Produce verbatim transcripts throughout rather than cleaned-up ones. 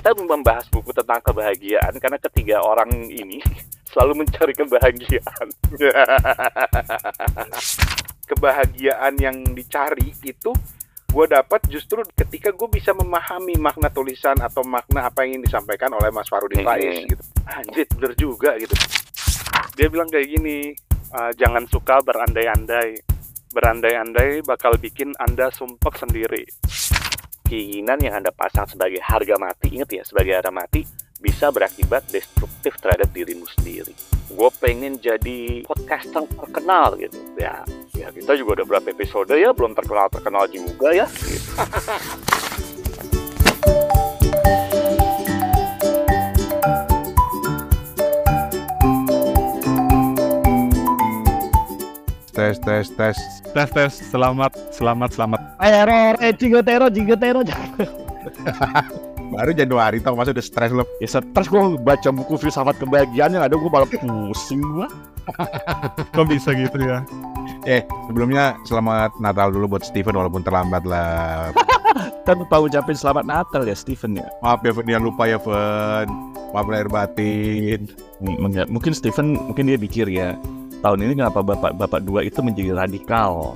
kita membahas buku tentang kebahagiaan karena ketiga orang ini selalu mencari kebahagiaan. Kebahagiaan yang dicari itu gue dapat justru ketika gue bisa memahami makna tulisan atau makna apa yang ingin disampaikan oleh Mas Farudin Faiz gitu. Anjir, bener juga gitu. Dia bilang kayak gini, uh, jangan suka berandai-andai. Berandai-andai bakal bikin Anda sumpek sendiri. Keinginan yang Anda pasang sebagai harga mati, ingat ya, sebagai harga mati, bisa berakibat destruktif terhadap dirimu sendiri. Gue pengen jadi podcaster terkenal gitu. Ya, ya kita juga udah berapa episode ya, belum terkenal-terkenal juga ya. Gitu. Tes, tes, tes. Tes, tes. Selamat, selamat, selamat. Error, eh, jingotero, jingotero. Baru Januari tau, masa udah stres lo. Ya stres gue baca buku filsafat kebahagiaan yang ada gue malah pusing gue. Kok bisa gitu ya? Eh, sebelumnya selamat Natal dulu buat Steven walaupun terlambat lah. Kan lupa ucapin selamat Natal ya Steven ya. Maaf ya, dia lupa ya, Fen. Maaf lahir batin. M- mungkin Steven, mungkin dia pikir ya, tahun ini kenapa bapak-bapak dua itu menjadi radikal.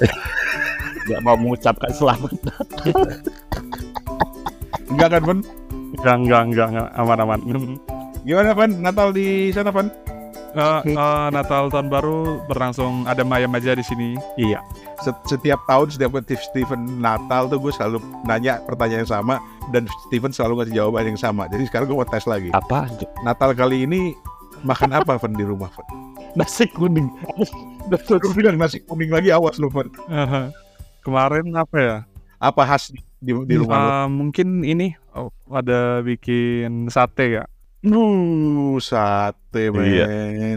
Gak mau mengucapkan selamat Natal. Enggak kan, Fen? Enggak, enggak, enggak, enggak. Aman-aman. Gimana, Fen? Natal di sana, Fen? Uh, uh, Natal tahun baru berlangsung adem ayem aja di sini. Iya. Setiap tahun, setiap tips Steven Natal tuh gue selalu nanya pertanyaan yang sama dan Steven selalu ngasih jawaban yang sama. Jadi sekarang gue mau tes lagi. Apa? Natal kali ini makan apa, Fen, di rumah, Fen? Nasi kuning. Gue bilang nasi kuning lagi, awas lu, Fen. Uh, kemarin apa ya? Apa khas di, di rumah uh, lu? Mungkin ini oh, ada bikin sate ya. Uh, sate, men. Iya.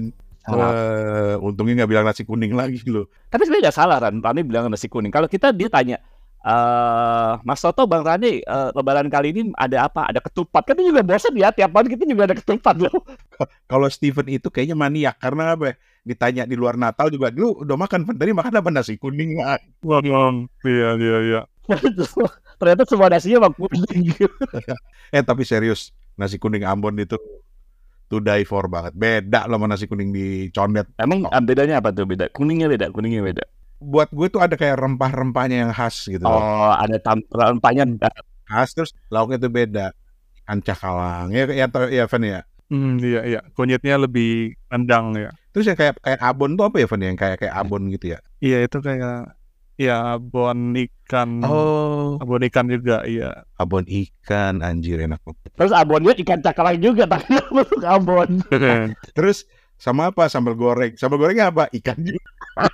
Wah, untungnya nggak bilang nasi kuning lagi lo. Tapi sebenarnya gak salah Ran, Rani bilang nasi kuning. Kalau kita dia tanya, Uh, Mas Toto, Bang Rani, uh, lebaran kali ini ada apa? Ada ketupat. Kan juga bosan ya, tiap tahun kita juga ada ketupat loh. Kalau Steven itu kayaknya maniak karena apa? Ditanya di luar Natal juga, lu udah makan, tadi makan apa? Nasi kuning lah. Wah, iya, iya, iya. Ternyata semua nasinya bang kuning. Eh tapi serius, nasi kuning Ambon itu to die for banget. Beda loh sama nasi kuning di Condet. Emang oh. bedanya apa tuh? Beda? Kuningnya beda, kuningnya beda. Buat gue tuh ada kayak rempah-rempahnya yang khas gitu. Oh, ada tam- rempahnya khas, terus lauknya tuh beda. Ikan cakalang, ya ya ya Van ya. Hmm, iya iya, kunyitnya lebih rendang ya. Terus yang kayak kayak abon tuh apa ya, Van, yang kayak kayak abon gitu ya? Iya, itu kayak ya abon ikan. Oh, abon ikan juga, iya. Abon ikan, anjir enak banget. Terus abonnya ikan cakalang juga, tapi masuk abon. Terus sama apa? Sambal goreng. Sambal gorengnya apa? Ikan juga.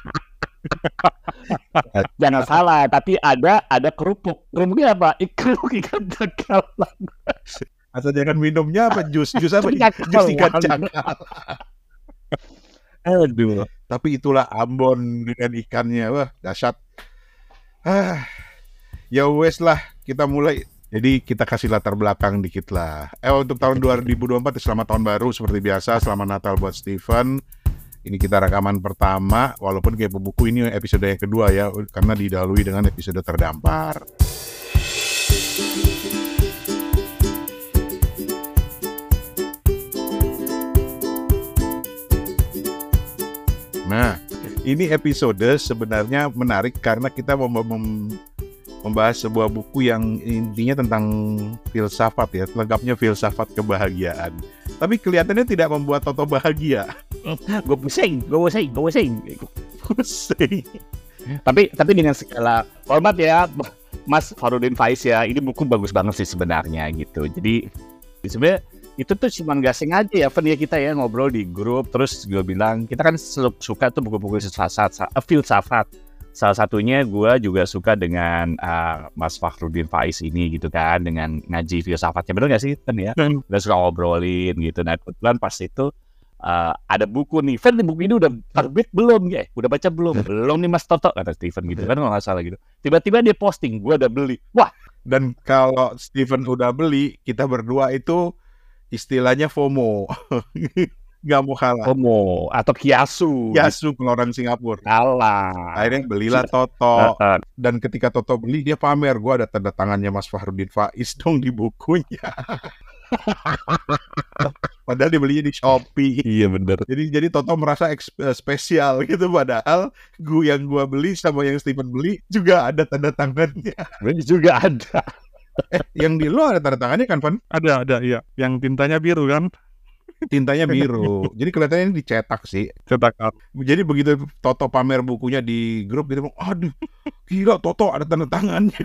Jangan salah, tapi ada ada kerupuk. Kerupuknya apa? Ikan ikan cakalang. Atau jangan minumnya apa? Jus, jus apa? Jus ikan cakalang. Aduh. Tapi itulah Ambon dengan ikannya, wah dahsyat. Ah, ya wes lah, kita mulai. Jadi kita kasih latar belakang dikit lah. Eh untuk tahun dua ribu dua puluh empat, selamat tahun baru seperti biasa, selamat Natal buat Steven. Ini kita rekaman pertama, walaupun kayak buku ini episode yang kedua ya, karena didahului dengan episode terdampar. Nah, ini episode sebenarnya menarik karena kita mem- mem- membahas sebuah buku yang intinya tentang filsafat ya, lengkapnya filsafat kebahagiaan. Tapi kelihatannya tidak membuat Toto bahagia. Gue pusing, gue pusing, gue pusing. Pusing. Tapi tapi dengan segala hormat ya, Mas Farudin Faiz ya, ini buku bagus banget sih sebenarnya gitu. Jadi sebenarnya itu tuh cuma gak sengaja ya, Fen ya, kita ya ngobrol di grup, terus gue bilang kita kan suka tuh buku-buku filsafat, filsafat. Salah satunya gue juga suka dengan uh, Mas Farudin Faiz ini gitu kan, dengan ngaji filsafatnya, bener gak sih Fen ya? Udah suka ngobrolin gitu. Nah kebetulan pas itu uh, ada buku nih, Fen, buku ini udah terbit belum ya? Udah baca belum? Belum nih Mas Toto, kata Steven gitu kan, kalau gak salah gitu. Tiba-tiba dia posting, gue udah beli. Wah! Dan kalau Steven udah beli, kita berdua itu istilahnya FOMO. nggak mau kalah. Homo atau Kiasu. Yasu kalau orang Singapura. Kalah. Akhirnya belilah Toto. Uh, uh, Dan ketika Toto beli, dia pamer, gue ada tanda tangannya Mas Fahrudin Faiz dong di bukunya. Padahal dia belinya di Shopee. iya bener. Jadi jadi Toto merasa eks- eh, spesial gitu. Padahal gue yang gue beli sama yang Steven beli juga ada tanda tangannya. Sebenarnya juga ada. Eh, yang di lo ada tanda tangannya kan, Van? Ada, ada, iya. Yang tintanya biru kan, Tintanya biru. Jadi kelihatannya ini dicetak sih. cetakan. Jadi begitu Toto pamer bukunya di grup gitu, aduh, gila Toto ada tanda tangannya.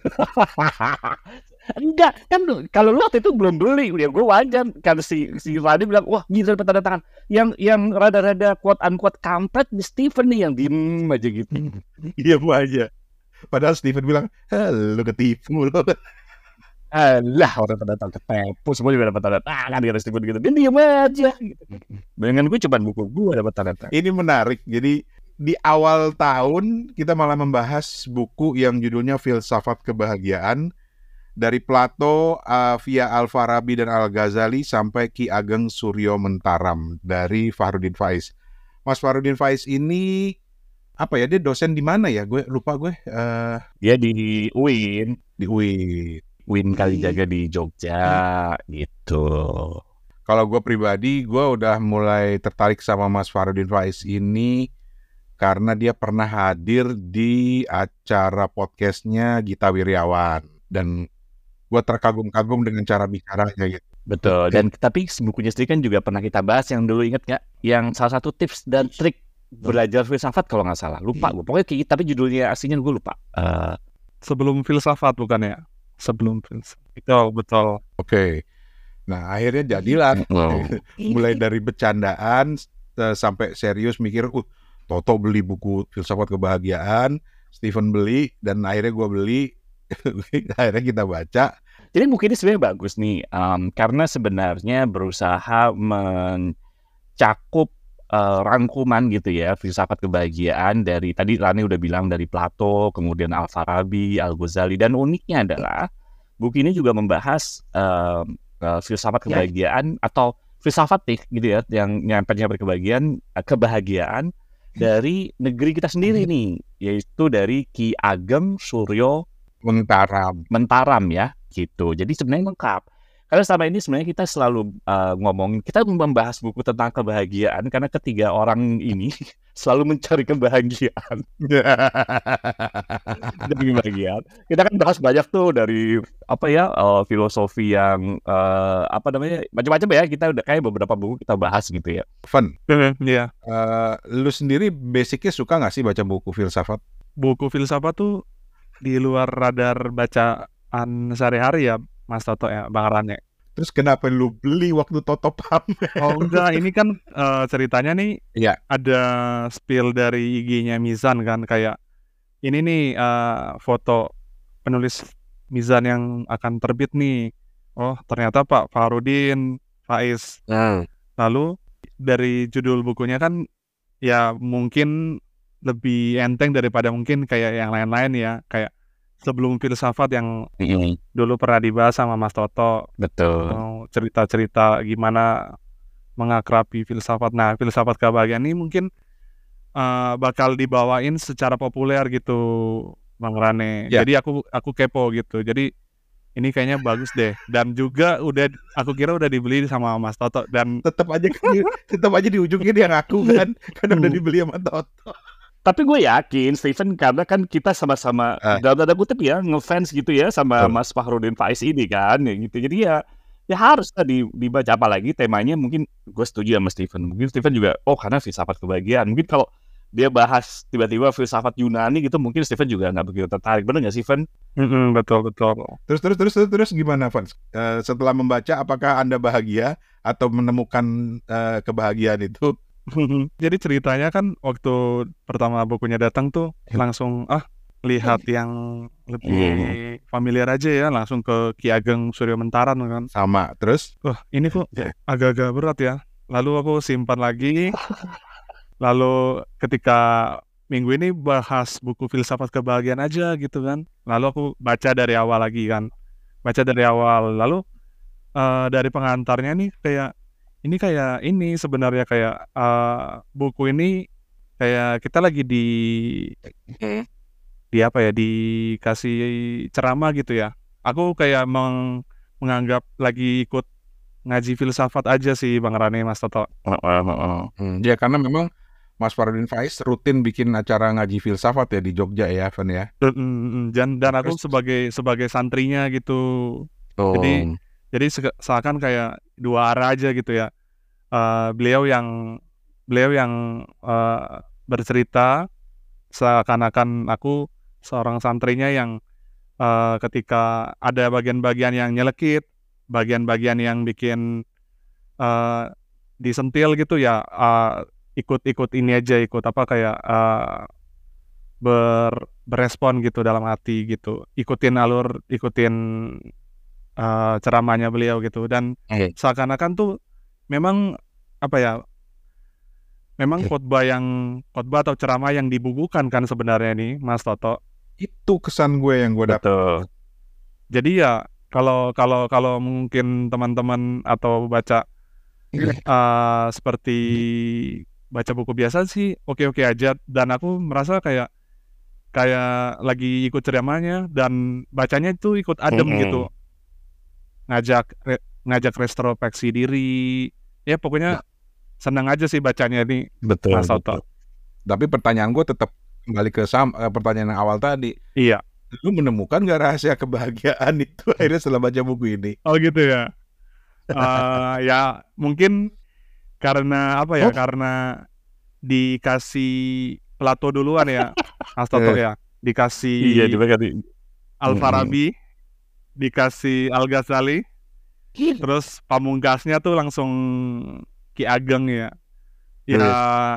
Enggak, kan lu- kalau lu waktu itu belum beli, ya gue wajar. Kan si si Radi bilang, wah gila dapat tanda tangan. Yang yang rada-rada quote unquote kampret di Steven nih yang diem aja gitu. Iya bu aja. Padahal Steven bilang, lu ketipu lo. Alah orang tanda tangan ketipu, semua juga dapat tanda tangan dari Steven gitu. Dia diem aja gitu. Dengan gue cuma buku gue dapat tanda tangan. Ini menarik. Jadi di awal tahun kita malah membahas buku yang judulnya Filsafat Kebahagiaan dari Plato uh, via Al-Farabi dan Al-Ghazali sampai Ki Ageng Suryo Mentaram dari Fahrudin Faiz. Mas Fahrudin Faiz ini apa ya, dia dosen di mana ya? Gue lupa gue uh, Dia di U I N, di U I N. U I N Kalijaga di Jogja gitu. Kalau gue pribadi, gue udah mulai tertarik sama Mas Fahrudin Faiz ini karena dia pernah hadir di acara podcastnya Gita Wirjawan. Dan gue terkagum-kagum dengan cara bicaranya gitu. Betul. Dan tapi bukunya sendiri kan juga pernah kita bahas yang dulu, inget nggak? Yang salah satu tips dan trik belajar filsafat kalau nggak salah. Lupa gue. Pokoknya kayak- tapi judulnya aslinya gue lupa. Eh, Sebelum filsafat bukan ya? Sebelum filsafat. Betul, betul. Oke. Nah, akhirnya jadilah. wow. Mulai dari bercandaan eh, sampai serius mikir, uh, Toto beli buku Filsafat Kebahagiaan, Steven beli, dan akhirnya gue beli. Akhirnya kita baca. Jadi buku ini sebenarnya bagus nih, em, karena sebenarnya berusaha mencakup eh, rangkuman gitu ya filsafat kebahagiaan dari tadi Rani udah bilang dari Plato, kemudian Al-Farabi, Al-Ghazali, dan uniknya adalah buku ini juga membahas em, eh, filsafat kebahagiaan atau filsafat nih gitu ya yang nyampe-nyampe kebahagiaan kebahagiaan dari negeri kita sendiri nih, yaitu dari Ki Ageng Suryo Mentaram. Mentaram ya gitu. Jadi sebenarnya lengkap. Karena selama ini sebenarnya kita selalu uh, ngomongin, kita membahas buku tentang kebahagiaan karena ketiga orang ini selalu mencari kebahagiaan. Dari kebahagiaan. Kita kan bahas banyak tuh dari apa ya uh, filosofi yang uh, apa namanya macam-macam ya. Kita udah kayak beberapa buku kita bahas gitu ya. Van, Iya. eh, lu sendiri basicnya suka nggak sih baca buku filsafat? Buku filsafat tuh di luar radar bacaan sehari-hari ya, Mas Toto ya, Bang Rane. Terus kenapa lu beli waktu Toto pamer? Oh enggak, ini kan eh, ceritanya nih Iya. ada spill dari I G-nya Mizan kan, kayak ini nih eh, foto penulis Mizan yang akan terbit nih. Oh ternyata Pak Fahrudin Faiz. Lalu dari judul bukunya kan ya mungkin lebih enteng daripada mungkin kayak yang lain-lain ya, kayak Sebelum Filsafat yang dulu pernah dibahas sama Mas Toto. Betul. Oh, cerita-cerita gimana mengakrabi filsafat. Nah, Filsafat Kebahagiaan ini mungkin uh, bakal dibawain secara populer gitu, Bang Rane. Ya. Jadi aku aku kepo gitu. Jadi ini kayaknya bagus deh. Dan juga udah aku kira udah dibeli sama Mas Toto dan Tetap aja tetap aja di ujungnya dia ngaku kan, karena udah dibeli sama Toto. Tapi gue yakin Steven, karena kan kita sama-sama Ah. dalam tanda kutip ya ngefans gitu ya sama Betul. Mas Fahrudin Faiz ini kan ya gitu. Jadi ya ya harus lah di, dibaca, apalagi temanya mungkin gue setuju sama Steven. Mungkin Steven juga oh karena filsafat kebahagiaan. Mungkin kalau dia bahas tiba-tiba filsafat Yunani gitu mungkin Steven juga nggak begitu tertarik. Bener nggak Steven? Mm-mm, betul betul. Terus terus terus terus, terus gimana, Fans? Eh, setelah membaca, apakah Anda bahagia atau menemukan eh, kebahagiaan itu? Jadi ceritanya kan waktu pertama bukunya datang tuh langsung ah lihat yang lebih familiar aja ya, langsung ke Ki Ageng Suryo Mentaram kan. Sama. Terus Wah ini kok agak-agak berat ya. Lalu aku simpan lagi. Lalu ketika minggu ini bahas buku Filsafat Kebahagiaan aja gitu kan. Lalu aku baca dari awal lagi kan. Baca dari awal. Lalu eh, dari pengantarnya nih kayak ini kayak ini sebenarnya kayak uh, buku ini kayak kita lagi di di apa ya dikasih ceramah gitu ya. Aku kayak meng, menganggap lagi ikut ngaji filsafat aja sih Bang Rane, Mas Toto. Oh, oh, oh. Hmm, ya karena memang Mas Farudin Faiz rutin bikin acara ngaji filsafat ya di Jogja ya, Van ya. Dan dan, dan aku Terus- sebagai sebagai santrinya gitu. Oh. Jadi jadi se- seakan kayak dua arah aja gitu ya. Uh, beliau yang beliau yang uh, bercerita seakan-akan aku seorang santrinya yang uh, ketika ada bagian-bagian yang nyelekit, bagian-bagian yang bikin uh, disentil gitu ya, uh, ikut-ikut ini aja, ikut apa kayak uh, ber berespon gitu dalam hati gitu, ikutin alur, ikutin uh, ceramahnya beliau gitu, dan Oke. seakan-akan tuh memang apa ya, memang khotbah yang khotbah atau ceramah yang dibukukan kan sebenarnya nih Mas Toto. Itu kesan gue yang gue dapat. Betul. Jadi ya kalau kalau kalau mungkin teman-teman atau baca uh, seperti baca buku biasa sih oke-oke aja, dan aku merasa kayak kayak lagi ikut ceramahnya dan bacanya itu ikut adem Mm-mm. gitu, ngajak re, ngajak retrospeksi diri ya, pokoknya senang aja sih bacanya nih Betul. Mas Toto. Tapi pertanyaan gue tetap kembali ke sam, eh, pertanyaan yang awal tadi. Iya. Lu menemukan gak rahasia kebahagiaan itu akhirnya setelah baca buku ini? Oh gitu ya. Uh, ya mungkin karena apa ya, Oh. karena dikasih Plato duluan ya Mas Toto Eh. ya, dikasih Iya, diberkati. Al-Farabi, dikasih Al-Ghazali, terus pamungkasnya tuh langsung Ki Ageng ya. Ya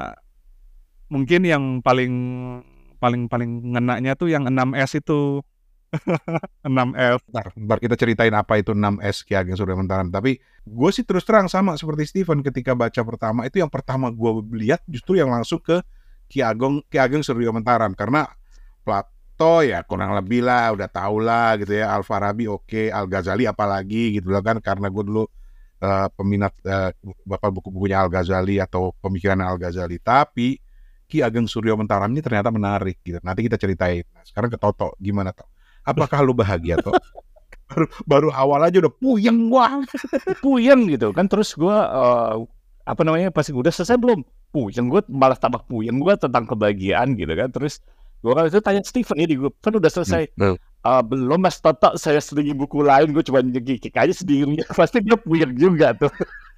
mungkin yang paling paling paling ngenanya tuh yang enam S itu. enam S. Ntar, ntar kita ceritain apa itu enam S Ki Ageng Surya Mentaram. Tapi gue sih terus terang sama seperti Steven ketika baca pertama. Itu yang pertama gue lihat justru yang langsung ke Ki Ageng, Ki Ageng Surya Mentaram. Karena Plato ya kurang lebih lah, udah tau lah gitu ya. Al-Farabi oke, Al-Ghazali apalagi gitu lah kan. Karena gue dulu uh, peminat uh, bapak buku-bukunya Al-Ghazali atau pemikiran Al-Ghazali. Tapi Ki Ageng Surya Mentaram ini ternyata menarik gitu. Nanti kita ceritain. Nah, sekarang ke Toto, gimana Toto? Apakah lu bahagia toh? baru, baru awal aja udah puyeng gua. Puyeng gitu kan, terus gue uh, apa namanya pas udah selesai belum puyeng, gue malah tambah puyeng gue tentang kebahagiaan gitu kan. Terus gue kan itu tanya Steven ya di grup, kan udah selesai. Hmm. Uh, belum Mas Toto, saya sedikit buku lain, gue cuma nyekik aja sendiri. Pasti dia puyeng juga tuh.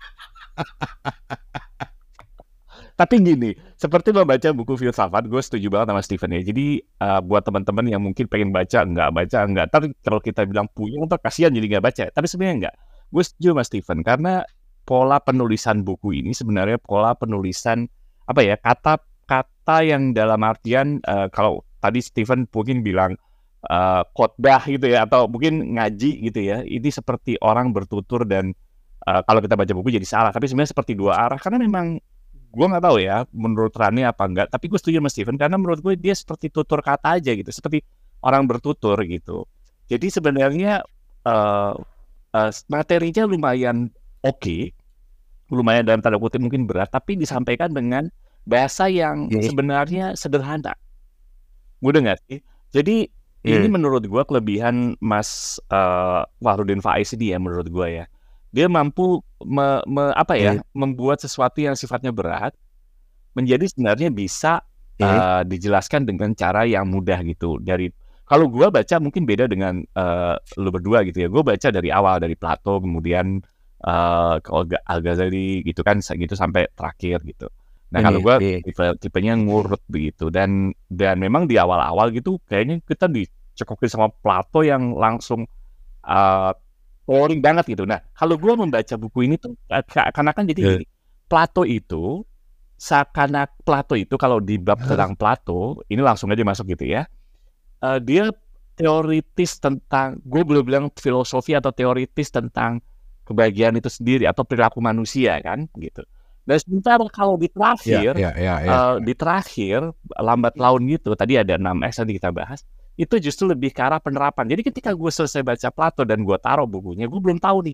Tapi gini, seperti membaca buku filsafat, gue setuju banget sama Steven ya. Jadi uh, buat teman-teman yang mungkin pengen baca, nggak baca, nggak. Tapi kalau kita bilang puyeng, atau kasihan jadi nggak baca. Tapi sebenarnya nggak. Gue setuju sama Steven karena pola penulisan buku ini sebenarnya pola penulisan apa ya, kata-kata yang dalam artian uh, kalau tadi Steven mungkin bilang uh, khotbah gitu ya, atau mungkin ngaji gitu ya. Ini seperti orang bertutur dan uh, kalau kita baca buku jadi salah. Tapi sebenarnya seperti dua arah karena memang gue nggak tahu ya menurut Rani apa enggak, tapi gue setuju sama Steven karena menurut gue dia seperti tutur kata aja gitu, seperti orang bertutur gitu. Jadi sebenarnya uh, uh, materinya lumayan oke, okay, lumayan dalam tanda kutip mungkin berat, tapi disampaikan dengan bahasa yang Yeah. sebenarnya sederhana. Mudah nggak sih? Jadi Yeah. ini menurut gue kelebihan Mas uh, Farudin Faiz ini ya, menurut gue ya. Dia mampu me, me, apa ya, Hmm. membuat sesuatu yang sifatnya berat menjadi sebenarnya bisa Hmm. uh, dijelaskan dengan cara yang mudah gitu. Dari kalau gue baca mungkin beda dengan uh, lu berdua gitu ya. Gue baca dari awal dari Plato, kemudian uh, ke Olga- Al-Ghazali gitu kan, gitu sampai terakhir gitu. Nah kalau gue Hmm. tipe, tipenya ngurut begitu, dan dan memang di awal-awal gitu kayaknya kita dicekokin sama Plato yang langsung uh, boring banget gitu. Nah, kalau gue membaca buku ini tuh seakan-akan jadi Yeah. gini. Plato itu seakan Plato itu kalau di bab tentang Plato, ini langsung aja masuk gitu ya. Uh, dia teoritis tentang, gue belum bilang filosofi atau teoritis tentang kebahagiaan itu sendiri atau perilaku manusia kan gitu. Dan sementara kalau di Ya, terakhir, ya, ya, ya. uh, di terakhir lambat laun gitu, tadi ada enam S nanti kita bahas. Itu justru lebih ke arah penerapan. Jadi ketika gue selesai baca Plato dan gue taruh bukunya, gue belum tahu nih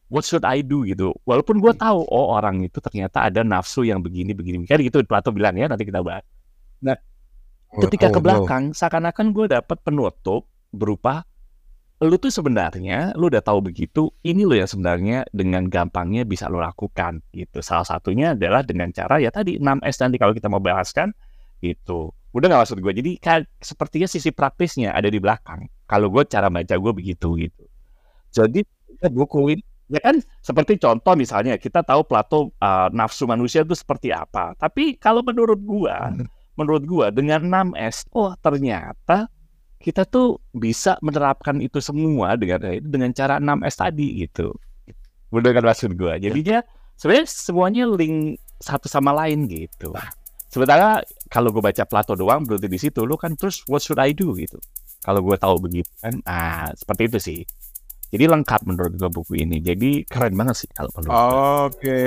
what should I do gitu. Walaupun gue tahu, oh orang itu ternyata ada nafsu yang begini-begini. Kan gitu Plato bilang ya, nanti kita bahas. Nah, ketika ke belakang, seakan-akan gue dapat penutup berupa, lu tuh sebenarnya, lu udah tahu begitu, ini lo yang sebenarnya dengan gampangnya bisa lo lakukan gitu. Salah satunya adalah dengan cara ya tadi enam S nanti kalau kita mau bahaskan gitu. Udah gak maksud gue, jadi kayak, sepertinya sisi praktisnya ada di belakang. Kalau gue cara baca gue begitu gitu. Jadi buku ini ya kan seperti contoh misalnya kita tahu Plato uh, nafsu manusia itu seperti apa. Tapi kalau menurut gua, menurut gua dengan enam S, oh ternyata kita tuh bisa menerapkan itu semua dengan dengan cara enam S tadi gitu. Bener kan maksud gua. Jadinya sebenarnya semuanya link satu sama lain gitu. Sementara kalau gua baca Plato doang berarti di situ lu kan terus what should I do gitu. Kalau gua tahu begitu kan, ah seperti itu sih. Jadi lengkap menurut gue buku ini. Jadi keren banget sih kalau menurut gue. Oke.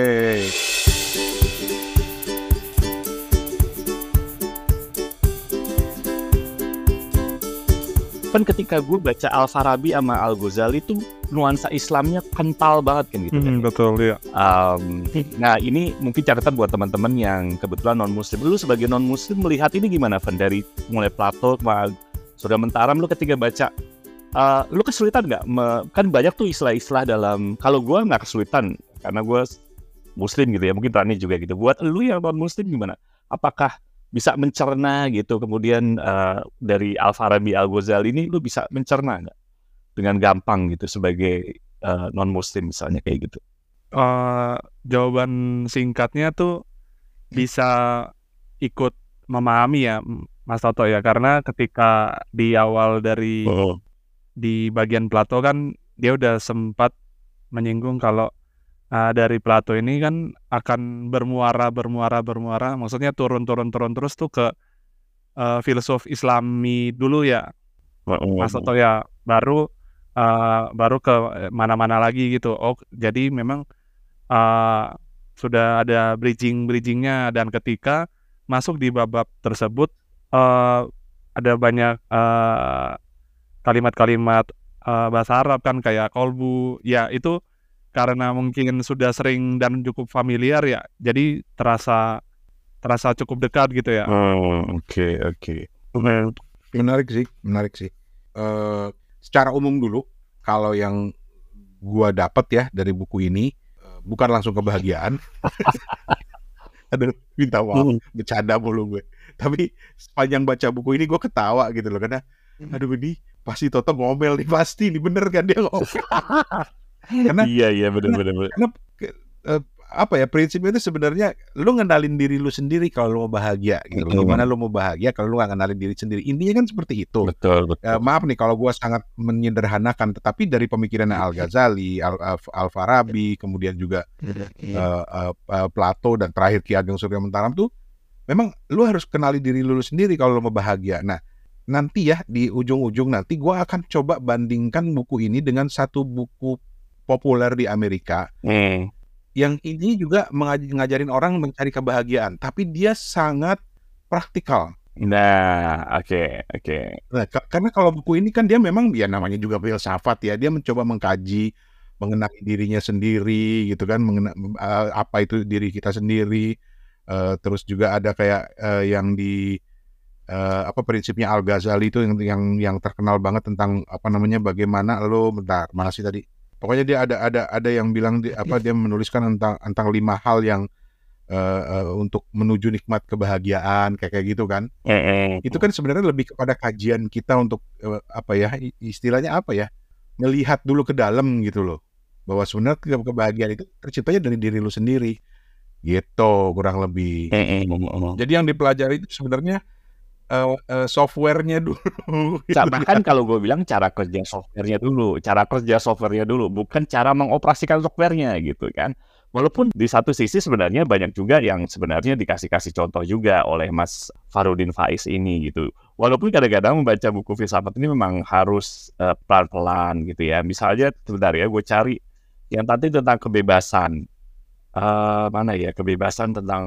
Kan ketika gue baca Al-Farabi sama Al-Ghazali itu nuansa Islamnya kental banget kan gitu. Hmm, kan? betul ya. Um, nah ini mungkin catatan buat teman-teman yang kebetulan non-muslim. Lu sebagai non-muslim melihat ini gimana, Van? Dari mulai Plato sama Surya Mentaram, lu ketika baca Uh, lu kesulitan nggak? Me- kan banyak tuh istilah-istilah dalam. Kalau gue nggak kesulitan karena gue muslim gitu ya. Mungkin Rani juga gitu. Buat lu yang non muslim gimana? Apakah bisa mencerna gitu? Kemudian uh, dari Al-Farabi, Al-Ghazali ini lu bisa mencerna nggak dengan gampang gitu sebagai uh, non muslim misalnya kayak gitu? Uh, jawaban singkatnya tuh bisa ikut memahami ya, Mas Toto ya. Karena ketika di awal dari Oh. di bagian Plato kan dia udah sempat menyinggung kalau uh, dari Plato ini kan akan bermuara bermuara bermuara, maksudnya turun-turun turun terus tuh ke uh, filsuf Islami dulu ya, Mas Toto ya, baru uh, baru ke mana-mana lagi gitu. Oh jadi memang uh, sudah ada bridging-bridgingnya, dan ketika masuk di bab-bab tersebut uh, ada banyak uh, kalimat-kalimat uh, bahasa Arab kan kayak kolbu ya, itu karena mungkin sudah sering dan cukup familiar ya, jadi terasa terasa cukup dekat gitu ya. Oke oke. Menarik sih, menarik sih. Uh, secara umum dulu, kalau yang gua dapat ya dari buku ini, uh, bukan langsung kebahagiaan. Aduh, minta maaf, bercanda mulu gue. Tapi sepanjang baca buku ini gue ketawa gitu loh, karena aduh ini pasti Toto ngomel nih, pasti nih, bener kan dia ngomel. Karena iya iya benar benar. Karena uh, apa ya, prinsipnya itu sebenarnya lu ngenalin diri lu sendiri kalau lu mau bahagia gitu. Betul. Gimana lu mau bahagia kalau lu gak ngenalin diri sendiri. Intinya kan seperti itu. Betul betul. Uh, maaf nih kalau gua sangat menyederhanakan, tetapi dari pemikiran Al-Ghazali, Al- Al- Al-Farabi, kemudian juga uh, uh, uh, Plato, dan terakhir Ki Ageng Surya Mentaram tuh memang lu harus kenali diri lu sendiri kalau lu mau bahagia. Nah, nanti ya di ujung-ujung nanti gua akan coba bandingkan buku ini dengan satu buku populer di Amerika. Hmm. Yang ini juga mengaj- ngajarin orang mencari kebahagiaan, tapi dia sangat praktikal. Nah, oke, okay, oke. Okay. Nah, k- karena kalau buku ini kan dia memang ya namanya juga filsafat ya, dia mencoba mengkaji, mengenali dirinya sendiri gitu kan, mengena- uh, apa itu diri kita sendiri. Uh, terus juga ada kayak uh, yang di uh, apa prinsipnya Al-Ghazali itu yang yang yang terkenal banget tentang apa namanya, bagaimana lo bentar, mana sih tadi? Pokoknya dia ada ada ada yang bilang di, apa dia menuliskan tentang tentang lima hal yang uh, uh, untuk menuju nikmat kebahagiaan kayak kayak gitu kan. Mm-mm. Itu kan sebenarnya lebih kepada kajian kita untuk uh, apa ya, istilahnya apa ya, melihat dulu ke dalam gitu loh, bahwa sebenarnya ke- kebahagiaan itu terciptanya dari diri lu sendiri gitu kurang lebih. Mm-mm. Jadi yang dipelajari itu sebenarnya uh, uh, softwarenya dulu. Ca- Bahkan kalau gue bilang cara kerja softwarenya dulu, cara kerja softwarenya dulu, bukan cara mengoperasikan softwarenya gitu kan. Walaupun di satu sisi sebenarnya banyak juga yang sebenarnya dikasih-kasih contoh juga oleh Mas Farudin Faiz ini gitu. Walaupun kadang-kadang membaca buku filsafat ini memang harus uh, pelan-pelan gitu ya. Misalnya sebentar ya, gue cari yang tadi tentang kebebasan. Uh, mana ya, kebebasan tentang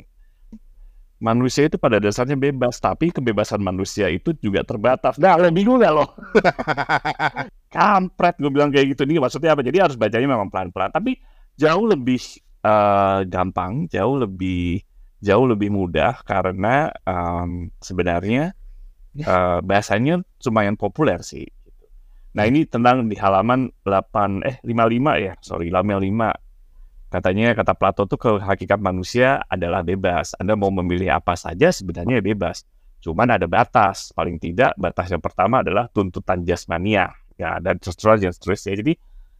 manusia itu pada dasarnya bebas, tapi kebebasan manusia itu juga terbatas. Nah, lo bingung gak lo? kampret gue bilang kayak gitu nih, maksudnya apa? Jadi harus bacanya memang pelan-pelan, tapi jauh lebih uh, gampang, jauh lebih jauh lebih mudah karena um, sebenarnya uh, bahasanya lumayan populer sih. Nah ini tentang di halaman delapan eh lima puluh lima ya, sorry lima puluh lima. Katanya kata Plato tuh ke hakikat manusia adalah bebas. Anda mau memilih apa saja sebenarnya bebas. Cuman ada batas. Paling tidak batas yang pertama adalah tuntutan jasmania. Ya dan seterusnya seterusnya. Jadi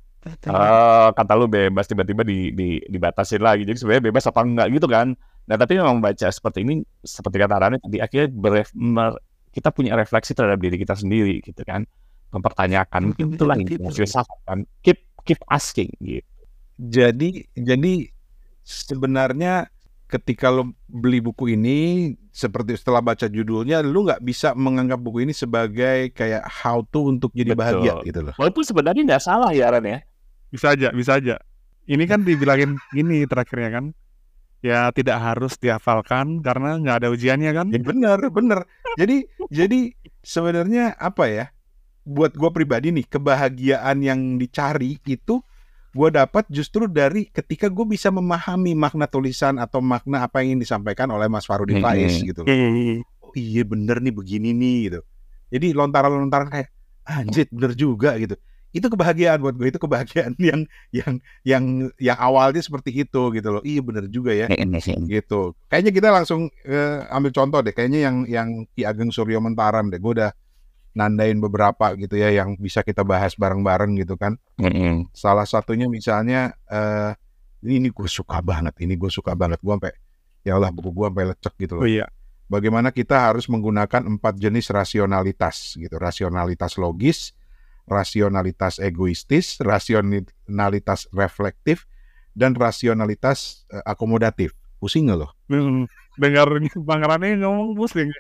uh, kata lu bebas tiba-tiba di, di, dibatasin lagi. Jadi sebenarnya bebas apa enggak gitu kan. Nah tapi memang membaca seperti ini, seperti kata Rani tadi, akhirnya beref, mer, kita punya refleksi terhadap diri kita sendiri gitu kan. Mempertanyakan, mungkin itulah yang filsafat kan. Keep, keep asking gitu. Jadi, jadi sebenarnya ketika lo beli buku ini, seperti setelah baca judulnya, lo nggak bisa menganggap buku ini sebagai kayak how to untuk jadi Betul. bahagia gitu loh. Walaupun sebenarnya nggak salah ya Ran ya. Bisa aja, bisa aja. Ini kan dibilangin gini terakhirnya kan, ya tidak harus dihafalkan karena nggak ada ujiannya kan. Ya, bener, bener. Jadi, jadi sebenarnya apa ya? Buat gue pribadi nih, kebahagiaan yang dicari itu gue dapat justru dari ketika gue bisa memahami makna tulisan atau makna apa yang ingin disampaikan oleh Mas Farudin Hmm. Faiz gitu. Oh iya bener nih begini nih gitu. Jadi lontaran-lontaran kayak anjir bener juga gitu. Itu kebahagiaan buat gue, itu kebahagiaan yang yang yang yang awalnya seperti itu gitu loh. Iya bener juga ya. Gitu. Kayaknya kita langsung uh, ambil contoh deh. Kayaknya yang yang Ki Ageng Suryo Mentaram deh. Gue udah nandain beberapa gitu ya yang bisa kita bahas bareng-bareng gitu kan. Mm-hmm. Salah satunya misalnya uh, ini, ini gue suka banget, ini gue suka banget, gue sampai ya Allah buku gue sampai lecek gitu loh. Oh iya. Bagaimana kita harus menggunakan empat jenis rasionalitas gitu, rasionalitas logis, rasionalitas egoistis, rasionalitas reflektif, dan rasionalitas uh, akomodatif. Pusing nggak loh? Hmm, dengar Bang Rani ngomong pusing.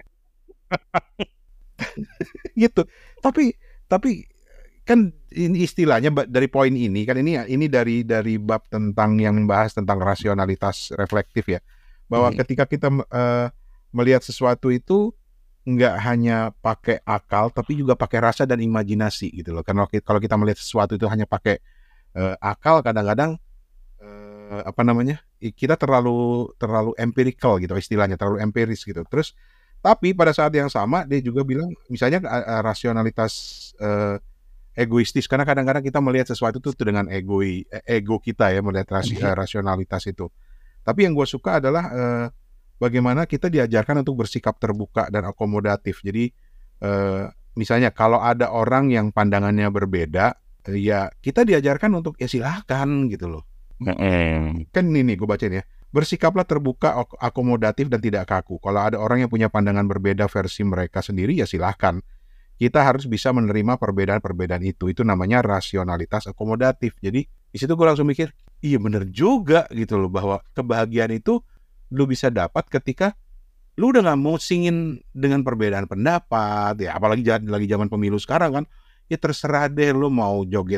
Gitu. Tapi tapi kan ini istilahnya dari poin ini kan ini ini dari dari bab tentang yang membahas tentang rasionalitas reflektif ya. Bahwa hmm. ketika kita uh, melihat sesuatu itu nggak hanya pakai akal tapi juga pakai rasa dan imajinasi gitu loh. Karena kalau kita melihat sesuatu itu hanya pakai uh, akal kadang-kadang uh, apa namanya? kita terlalu terlalu empirical gitu istilahnya, terlalu empiris gitu. Terus tapi pada saat yang sama dia juga bilang misalnya uh, rasionalitas uh, egoistis karena kadang-kadang kita melihat sesuatu itu dengan ego ego kita ya melihat rasi, uh, rasionalitas itu. Tapi yang gue suka adalah uh, bagaimana kita diajarkan untuk bersikap terbuka dan akomodatif. Jadi uh, misalnya kalau ada orang yang pandangannya berbeda, uh, ya kita diajarkan untuk ya silahkan gitu loh. Mm-hmm. Kan ini gue bacain ya. Bersikaplah terbuka, akomodatif dan tidak kaku. Kalau ada orang yang punya pandangan berbeda versi mereka sendiri ya silahkan. Kita harus bisa menerima perbedaan-perbedaan itu. Itu namanya rasionalitas akomodatif. Jadi di situ gue langsung mikir, iya bener juga gitu loh bahwa kebahagiaan itu lu bisa dapat ketika lu udah nggak mau singin dengan perbedaan pendapat. Ya apalagi lagi zaman pemilu sekarang kan, ya terserah deh lu mau joget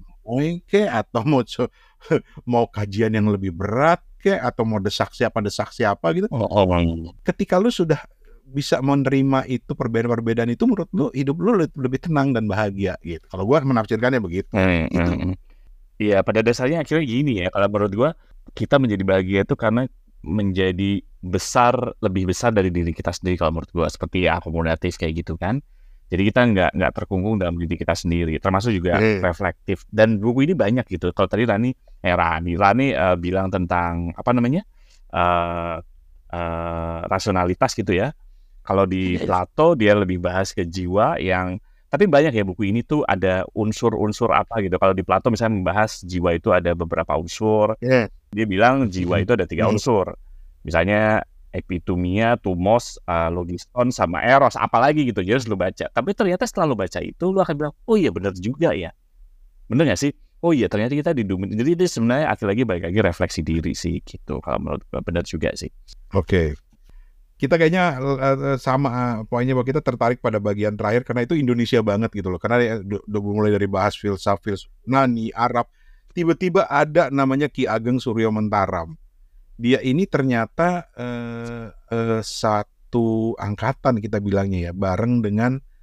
oke atau mau mau kajian yang lebih berat ke atau mau desak siapa desak siapa gitu. Oh, oh. Ketika lu sudah bisa menerima itu perbedaan-perbedaan itu menurut lu hidup lu lebih tenang dan bahagia gitu. Kalau gua menafsirkannya begitu. Hmm, gitu. Hmm. Iya, pada dasarnya akhirnya gini ya. Kalau menurut gua kita menjadi bahagia itu karena menjadi besar lebih besar dari diri kita sendiri kalau menurut gua seperti ya, akomodatif kayak gitu kan. Jadi kita nggak nggak terkungkung dalam diri kita sendiri, termasuk juga hmm. reflektif. Dan buku ini banyak gitu. Kalau tadi Rani, eh Rani, Rani uh, bilang tentang apa namanya uh, uh, rasionalitas gitu ya. Kalau di Plato dia lebih bahas ke jiwa yang, tapi banyak ya buku ini tuh ada unsur-unsur apa gitu. Kalau di Plato misalnya membahas jiwa itu ada beberapa unsur. Yeah. Dia bilang jiwa itu ada tiga unsur. Misalnya epitumia, tumos, uh, logiston, sama eros, apalagi gitu, jadi harus lu baca. Tapi ternyata setelah lu baca itu, lu akan bilang, oh iya benar juga ya. Bener gak sih? Oh iya ternyata kita didomin. Jadi itu sebenarnya akhir lagi balik lagi refleksi diri sih gitu. Kalau menurut gue benar juga sih. Oke. Okay. Kita kayaknya uh, sama uh, poinnya bahwa kita tertarik pada bagian terakhir karena itu Indonesia banget gitu loh. Karena udah mulai dari bahas filsaf, filsuf, Nani, Arab, tiba-tiba ada namanya Ki Ageng Suryo Mentaram. Dia ini ternyata uh, uh, satu angkatan kita bilangnya ya, bareng dengan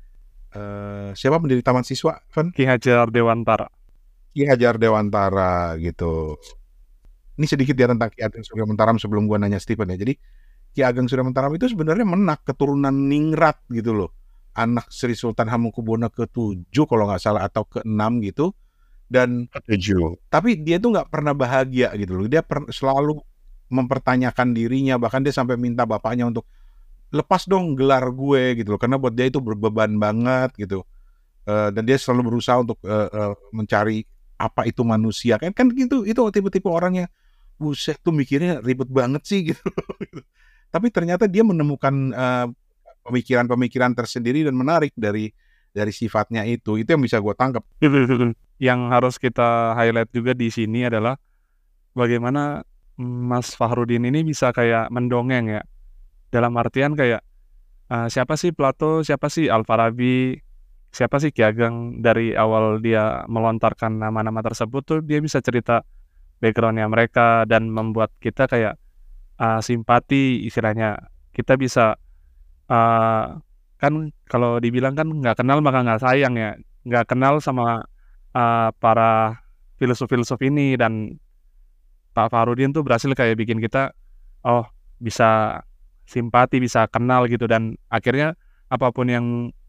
eh, siapa pendiri Taman Siswa, Van? Ki Hajar Dewantara. Ki Hajar Dewantara gitu. Ini sedikit ya tentang Ki Ageng Surya Mentaram sebelum gua nanya Stephen ya. Jadi Ki Ageng Surya Mentaram itu sebenarnya menak keturunan Ningrat gitu loh. Anak Sri Sultan Hamengkubuwono ketujuh kalau nggak salah atau keenam gitu. Dan Setuju. tapi dia tuh nggak pernah bahagia gitu loh. Dia per, selalu mempertanyakan dirinya, bahkan dia sampai minta bapaknya untuk lepas dong gelar gue gitu loh, karena buat dia itu berbeban banget gitu. Uh, dan dia selalu berusaha untuk uh, uh, mencari apa itu manusia kan kan gitu. Itu tipe-tipe orangnya buset tuh mikirnya ribet banget sih gitu. Tapi ternyata dia menemukan uh, pemikiran-pemikiran tersendiri dan menarik dari dari sifatnya itu. Itu yang bisa gue tangkap. Yang harus kita highlight juga di sini adalah bagaimana Mas Fahrudin ini bisa kayak mendongeng ya. Dalam artian kayak uh, siapa sih Plato, siapa sih Al-Farabi, siapa sih Ki Ageng. Dari awal dia melontarkan nama-nama tersebut tuh dia bisa cerita backgroundnya mereka dan membuat kita kayak uh, simpati istilahnya. Kita bisa uh, kan kalau dibilang kan nggak kenal maka nggak sayang ya. Nggak kenal sama uh, para filosof-filosof ini, dan Pak Fahrudin tuh berhasil kayak bikin kita oh bisa simpati, bisa kenal gitu, dan akhirnya apapun yang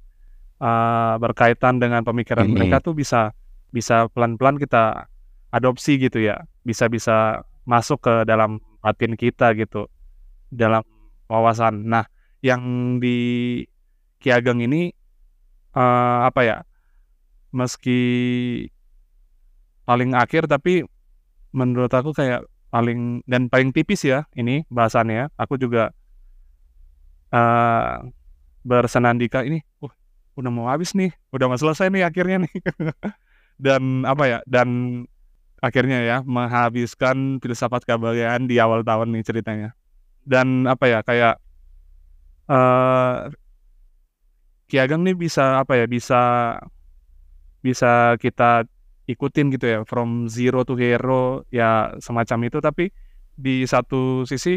uh, berkaitan dengan pemikiran Mm-hmm. mereka tuh bisa bisa pelan-pelan kita adopsi gitu ya, bisa-bisa masuk ke dalam batin kita gitu, dalam wawasan. Nah, yang di Ki Ageng ini uh, apa ya, meski paling akhir tapi menurut aku kayak paling dan paling tipis ya ini bahasannya. Aku juga uh, bersenandika ini, uh, udah mau habis nih, udah mau selesai nih akhirnya nih. Dan apa ya, dan akhirnya ya menghabiskan filsafat kebahagiaan di awal tahun nih ceritanya. Dan apa ya, kayak uh, Ki Ageng nih bisa apa ya, bisa bisa kita ikutin gitu ya, from zero to hero ya semacam itu. Tapi di satu sisi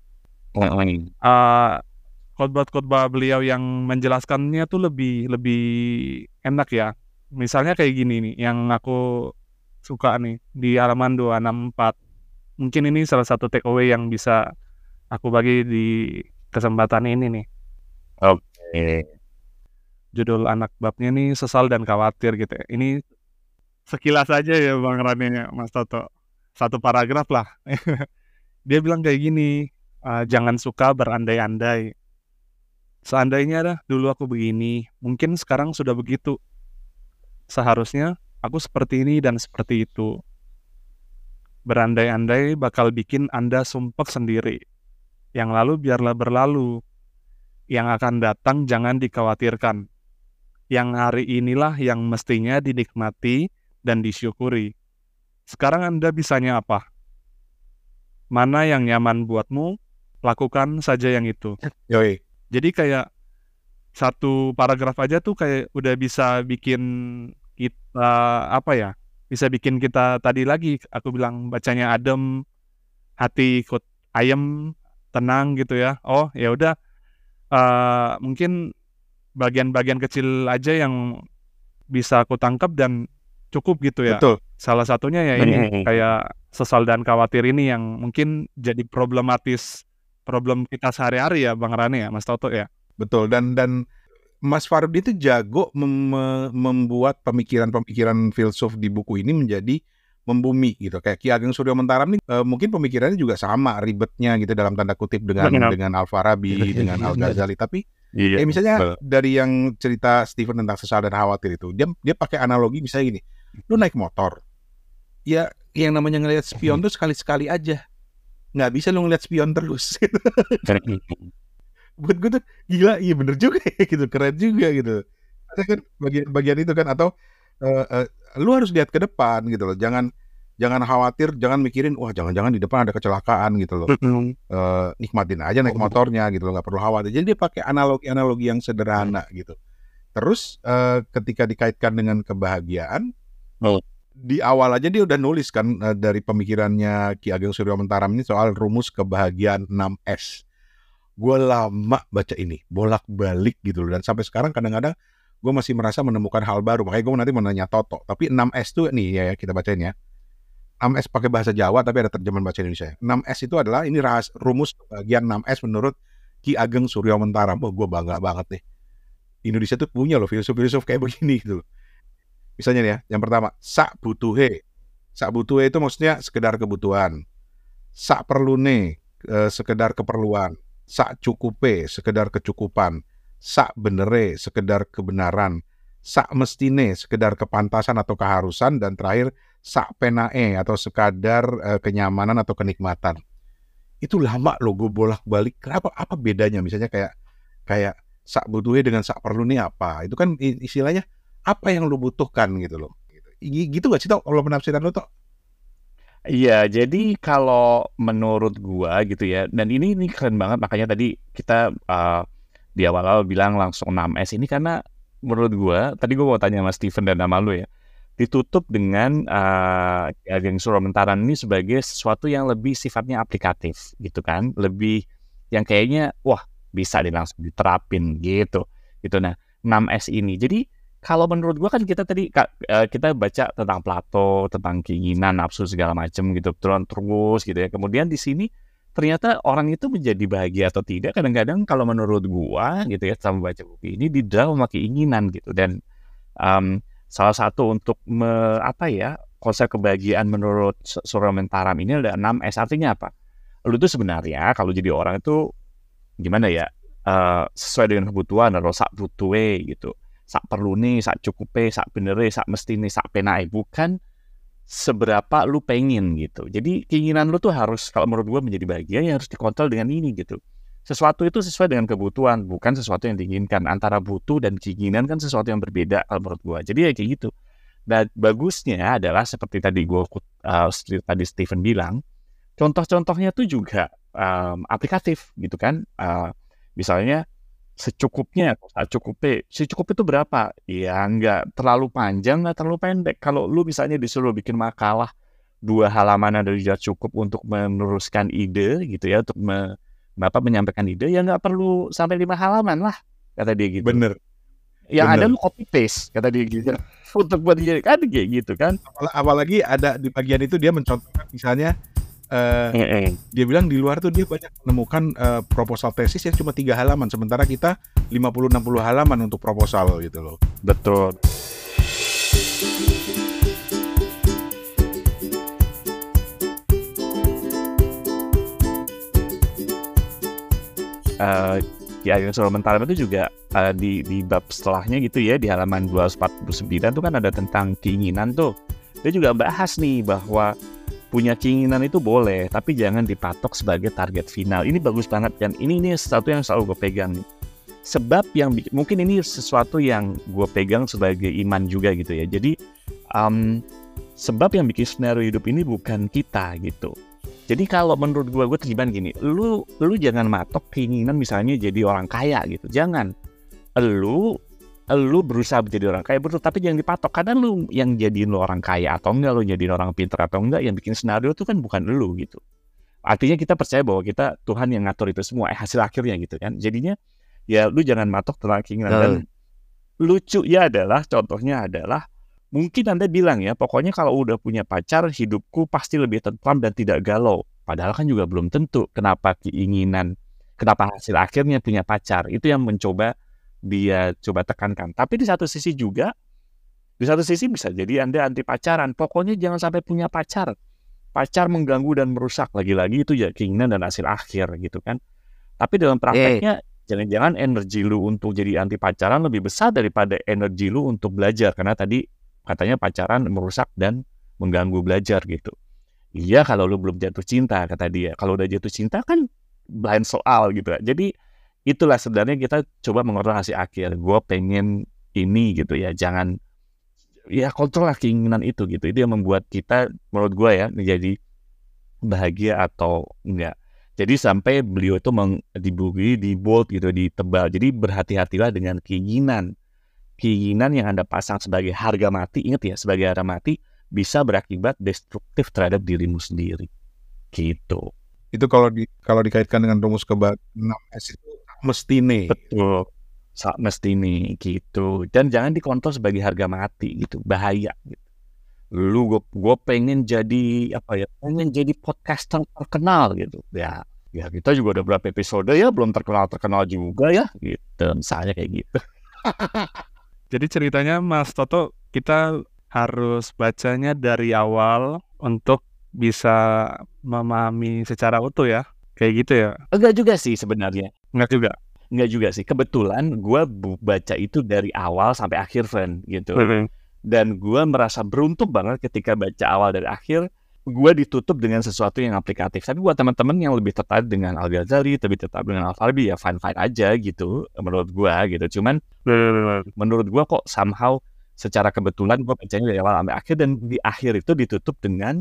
uh, khotbah-khotbah beliau yang menjelaskannya tuh lebih lebih enak ya. Misalnya kayak gini nih yang aku suka nih di halaman dua enam empat. Mungkin ini salah satu take away yang bisa aku bagi di kesempatan ini nih. Oke. Okay. Judul anak babnya nih sesal dan khawatir gitu ya. Ini sekilas aja ya Bang Raninya, Mas Toto. Satu paragraf lah. Dia bilang kayak gini, uh, jangan suka berandai-andai. Seandainya dah dulu aku begini, mungkin sekarang sudah begitu. Seharusnya aku seperti ini dan seperti itu. Berandai-andai bakal bikin Anda sumpek sendiri. Yang lalu biarlah berlalu. Yang akan datang jangan dikhawatirkan. Yang hari inilah yang mestinya dinikmati dan disyukuri. Sekarang Anda bisanya apa? Mana yang nyaman buatmu, lakukan saja yang itu. Yoi. Jadi kayak satu paragraf aja tuh kayak udah bisa bikin kita apa ya? Bisa bikin kita tadi lagi aku bilang bacanya adem, hati ikut ayem, tenang gitu ya. Oh ya udah, uh, mungkin bagian-bagian kecil aja yang bisa aku tangkap dan cukup gitu ya. Betul. Salah satunya ya ini kayak sesal dan khawatir ini yang mungkin jadi problematis, problem kita sehari-hari ya Bang Rani ya, Mas Toto ya. Betul, dan dan Mas Fahrudin itu jago mem- membuat pemikiran-pemikiran filsuf di buku ini menjadi membumi gitu. Kayak Ki Ageng Surya Mentaram nih uh, mungkin pemikirannya juga sama ribetnya gitu dalam tanda kutip dengan Benar. dengan Al-Farabi, dengan Al-Ghazali, tapi Iya. eh misalnya betul. dari yang cerita Stephen tentang sesal dan khawatir itu, dia dia pakai analogi misalnya gini. Lu naik motor. Ya yang namanya ngelihat spion tuh sekali-sekali aja. Nggak bisa lu ngelihat spion terus. Buat gue tuh gila, iya bener juga ya gitu, keren juga gitu. Ada kan bagian-bagian itu kan, atau uh, uh, lu harus lihat ke depan gitu loh. Jangan jangan khawatir, jangan mikirin wah jangan-jangan di depan ada kecelakaan gitu loh. Uh, nikmatin aja naik motornya gitu loh, nggak perlu khawatir. Jadi dia pakai analogi-analogi yang sederhana gitu. Terus uh, ketika dikaitkan dengan kebahagiaan, Oh. di awal aja dia udah nulis kan uh, dari pemikirannya Ki Ageng Surya Mentaram ini soal rumus kebahagiaan enam S. Gue lama baca ini, bolak-balik gitu loh, dan sampai sekarang kadang-kadang gue masih merasa menemukan hal baru. Makanya gue nanti mau nanya Toto. Tapi enam S tuh nih ya, ya kita bacain ya. enam S pakai bahasa Jawa tapi ada terjemahan bahasa Indonesia. enam S itu adalah ini rahas rumus bagian enam S menurut Ki Ageng Suryo Mentara. Oh, gue bangga banget nih. Indonesia tuh punya loh filsuf-filsuf kayak begini gitu. Misalnya nih ya, yang pertama, sak butuhe. Sak butuhe itu maksudnya sekedar kebutuhan. Sak perlune, eh, sekedar keperluan. Sak cukupe, sekedar kecukupan. Sak benere, sekedar kebenaran. Sak mestine, sekedar kepantasan atau keharusan. Dan terakhir, sak penae atau sekadar eh, kenyamanan atau kenikmatan. Itu lama loh gue bolak-balik. Kenapa? Apa bedanya? Misalnya kayak kayak sak butuhnya dengan sak perlu nih apa? Itu kan istilahnya apa yang lu butuhkan gitu loh. Gitu gak sih Tok kalau penafsiran lu Tok? Iya, jadi kalau menurut gua gitu ya, dan ini ini keren banget, makanya tadi kita uh, di awal-awal bilang langsung enam S ini karena menurut gua, tadi gua mau tanya sama Steven dan sama lu ya, ditutup dengan uh, Ageng Suryo Mentara ini sebagai sesuatu yang lebih sifatnya aplikatif gitu kan, lebih yang kayaknya wah bisa deh langsung diterapin gitu, gitu. Nah, enam S ini, jadi kalau menurut gua kan kita tadi kita baca tentang Plato, tentang keinginan, nafsu segala macam gitu, terus terus gitu ya. Kemudian di sini ternyata orang itu menjadi bahagia atau tidak kadang-kadang kalau menurut gua gitu ya, sama baca buku ini didorong sama keinginan gitu. Dan um, salah satu untuk me, apa ya konsep kebahagiaan menurut Suryo Mentara ini ada enam S. Artinya apa? Lu tuh sebenarnya kalau jadi orang itu gimana ya, uh, sesuai dengan kebutuhan atau sak butuhe gitu. Sak perlu nih, sak cukupe, sak benere, sak mesti nih, sak penae. Bukan seberapa lu pengen gitu. Jadi keinginan lu tuh harus, kalau menurut gue menjadi bahagia ya harus dikontrol dengan ini gitu. Sesuatu itu sesuai dengan kebutuhan, bukan sesuatu yang diinginkan. Antara butuh dan keinginan kan sesuatu yang berbeda kalau menurut gue. Jadi ya kayak gitu. Dan bagusnya adalah seperti tadi gue uh, tadi Steven bilang, contoh-contohnya tuh juga um, aplikatif gitu kan. Uh, misalnya secukupnya, secukupnya, secukup itu berapa? Ya nggak terlalu panjang, nggak terlalu pendek. Kalau lu misalnya disuruh bikin makalah dua halaman ada sudah cukup untuk meneruskan ide gitu ya, untuk me, bapak menyampaikan ide, ya nggak perlu sampai lima halaman lah, kata dia gitu. Bener. Yang Bener. ada lu copy paste, kata dia gitu. Untuk buat dia kan kayak gitu kan. Apalagi ada di bagian itu dia mencontohkan misalnya. Uh, eh, eh. Dia bilang di luar tuh dia banyak menemukan uh, proposal tesis yang cuma tiga halaman, sementara kita lima puluh enam puluh halaman untuk proposal gitu loh. Betul. Uh, ya Ageng Suryo Mentara itu juga uh, di di bab setelahnya gitu ya, di halaman dua ratus empat puluh sembilan tuh kan ada tentang keinginan tuh. Dia juga bahas nih bahwa punya keinginan itu boleh, tapi jangan dipatok sebagai target final. Ini bagus banget kan. Ini ini sesuatu yang selalu gue pegang nih. Sebab yang mungkin ini sesuatu yang gue pegang sebagai iman juga gitu ya. Jadi um, sebab yang bikin skenario hidup ini bukan kita gitu. Jadi kalau menurut gue, gue terlibat gini. Lu lu jangan matok keinginan misalnya jadi orang kaya gitu. Jangan. Lu lu berusaha menjadi orang kaya betul, tapi jangan dipatok. Kadang lu yang jadiin lu orang kaya atau enggak, lu jadiin orang pintar atau enggak, yang bikin skenario itu kan bukan lu gitu. Artinya kita percaya bahwa kita Tuhan yang ngatur itu semua, eh, hasil akhirnya gitu kan. Jadinya ya lu jangan matok tentang keinginan. Dan lucu ya adalah, contohnya adalah mungkin Anda bilang ya, pokoknya kalau udah punya pacar hidupku pasti lebih tentram dan tidak galau. Padahal kan juga belum tentu. Kenapa keinginan, kenapa hasil akhirnya punya pacar, itu yang mencoba dia coba tekankan. Tapi di satu sisi juga, di satu sisi bisa jadi Anda anti pacaran. Pokoknya jangan sampai punya pacar. Pacar mengganggu dan merusak. Lagi-lagi itu ya keinginan dan hasil akhir gitu kan. Tapi dalam prakteknya, eh. jangan-jangan energi lu untuk jadi anti pacaran lebih besar daripada energi lu untuk belajar. Karena tadi katanya pacaran merusak dan mengganggu belajar gitu. Iya kalau lu belum jatuh cinta, kata dia. Kalau udah jatuh cinta kan lain soal gitu. Jadi itulah sebenarnya kita coba mengontrol hasil akhir. Gue pengen ini gitu ya, jangan ya kontrol lah keinginan itu gitu. Itu yang membuat kita, menurut gue ya, menjadi bahagia atau enggak. Jadi sampai beliau itu meng, dibui, di bold gitu, ditebal. Jadi berhati-hatilah dengan keinginan. Keinginan yang Anda pasang sebagai harga mati, ingat ya, sebagai harga mati bisa berakibat destruktif terhadap dirimu sendiri. Gitu. Itu kalau di kalau dikaitkan dengan rumus kebahagiaan enam S itu mestine. Betul. Sa mesti nih gitu. Dan jangan dikontrol sebagai harga mati gitu, bahaya gitu. Lu gue gue pengen jadi apa ya? Pengen jadi podcaster terkenal gitu. Ya, ya kita juga udah berapa episode ya belum terkenal-terkenal juga ya gitu. Misalnya kayak gitu. Jadi ceritanya Mas Toto kita harus bacanya dari awal untuk bisa memahami secara utuh ya. Kayak gitu ya. Enggak juga sih sebenarnya. Enggak juga. Enggak juga sih. Kebetulan gue baca itu dari awal sampai akhir, Fen, gitu. Mm-hmm. Dan gue merasa beruntung banget ketika baca awal dari akhir, gue ditutup dengan sesuatu yang aplikatif. Tapi buat teman-teman yang lebih tertarik dengan Al-Ghazali, lebih tertarik dengan Al-Farabi, ya fine-fine aja gitu, menurut gue gitu. Cuman menurut gue kok somehow secara kebetulan gue bacanya dari awal sampai akhir, dan di akhir itu ditutup dengan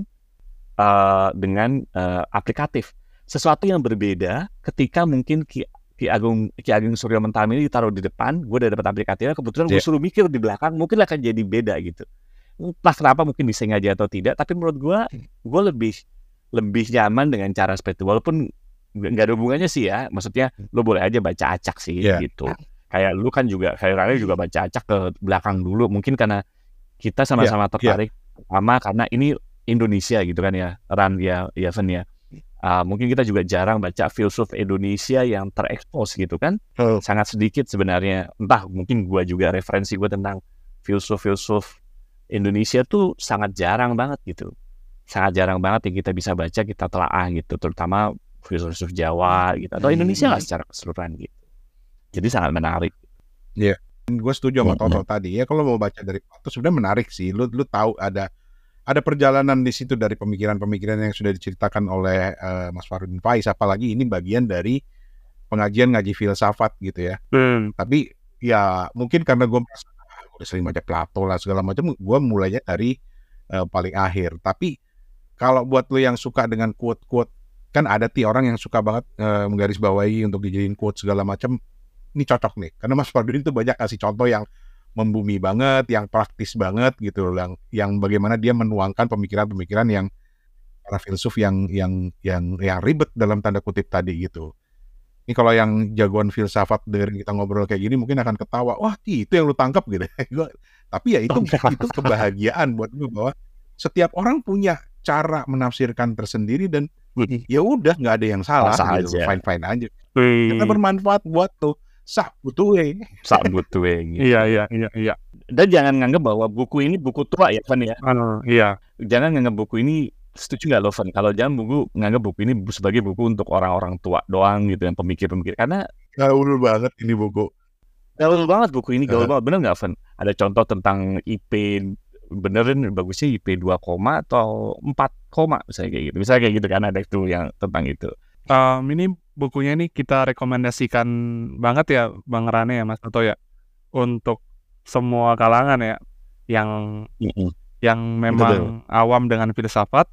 uh, dengan uh, aplikatif. Sesuatu yang berbeda ketika mungkin Ki, Ki Agung Ki Ageng Surya Mentami ini ditaruh di depan, gue udah dapat aplikatifnya, kebetulan gue Yeah. suruh mikir di belakang, mungkin akan jadi beda gitu. Entah kenapa, mungkin disengaja atau tidak, tapi menurut gue, gue lebih lebih nyaman dengan cara seperti itu. Walaupun nggak ada hubungannya sih ya, maksudnya lo boleh aja baca acak sih Yeah. gitu. Kayak lu kan juga, kayak Rani juga baca acak ke belakang dulu, mungkin karena kita sama-sama tertarik, pertama karena ini Indonesia gitu kan ya, Ran ya, ya Fen ya. Uh, mungkin kita juga jarang baca filsuf Indonesia yang terekspos gitu kan, Oh. sangat sedikit sebenarnya. Entah mungkin gue juga referensi gue tentang filsuf-filsuf Indonesia tuh sangat jarang banget gitu, sangat jarang banget yang kita bisa baca, kita telaah gitu, terutama filsuf Jawa gitu atau Indonesia lah secara keseluruhan gitu. Jadi sangat menarik. Iya, gue setuju sama Mm-mm. Toto tadi ya. Kalau mau baca dari Plato sebenarnya menarik sih. Lu lu tahu ada ada perjalanan di situ dari pemikiran-pemikiran yang sudah diceritakan oleh uh, Mas Farudin Faiz. Apalagi ini bagian dari pengajian ngaji filsafat gitu ya. Hmm. Tapi ya mungkin karena gue merasa ah, udah sering baca Plato lah segala macam, gue mulainya dari uh, paling akhir. Tapi kalau buat lu yang suka dengan quote-quote, kan ada ti orang yang suka banget uh, menggarisbawahi untuk dijadiin quote segala macam. Ini cocok nih, karena Mas Farudin itu banyak kasih contoh yang membumi banget, yang praktis banget gitu, yang yang bagaimana dia menuangkan pemikiran-pemikiran yang para filsuf yang yang yang yang ribet dalam tanda kutip tadi gitu. Ini kalau yang jagoan filsafat dengerin kita ngobrol kayak gini mungkin akan ketawa, wah itu yang lu tangkap gitu. Tapi ya itu itu kebahagiaan buat gue bahwa setiap orang punya cara menafsirkan tersendiri dan ya udah nggak ada yang salah, Sah gitu, aja. fine-fine aja. Karena bermanfaat buat tuh. Sah butuh eh. Sambut tuh gitu. Iya, iya, iya, iya. Dan jangan nganggap bahwa buku ini buku tua ya, Van ya. Anu, iya. Jangan nganggap buku ini, setuju nggak lo, Van? Kalau jangan buku nganggap buku ini sebagai buku untuk orang-orang tua doang gitu, yang pemikir-pemikir. Karena gaul banget ini buku. gaul banget buku ini, gaul Uh. banget. Bener nggak, Van? Ada contoh tentang I P, beneran bagusnya I P dua koma atau empat koma misalnya kayak gitu. Misalnya kayak gitu kan, ada itu yang tentang itu. Um, ini bukunya ini kita rekomendasikan banget ya Bang Rane ya Mas Toto ya, untuk semua kalangan ya, yang Mm-mm. yang memang awam dengan filsafat,